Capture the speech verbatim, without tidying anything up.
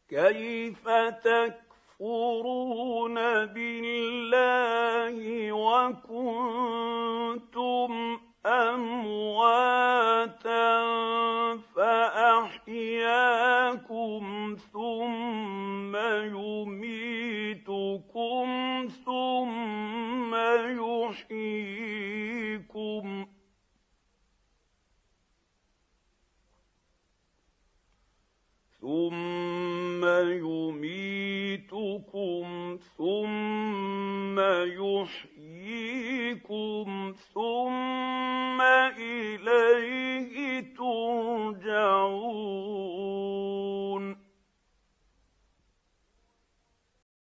كيف تكفرون بالله وكنتم أمواتا فأحياكم ثم يميتكم ثم يحييكم ثم يميتكم ثم يحييكم ثم إليه ترجعون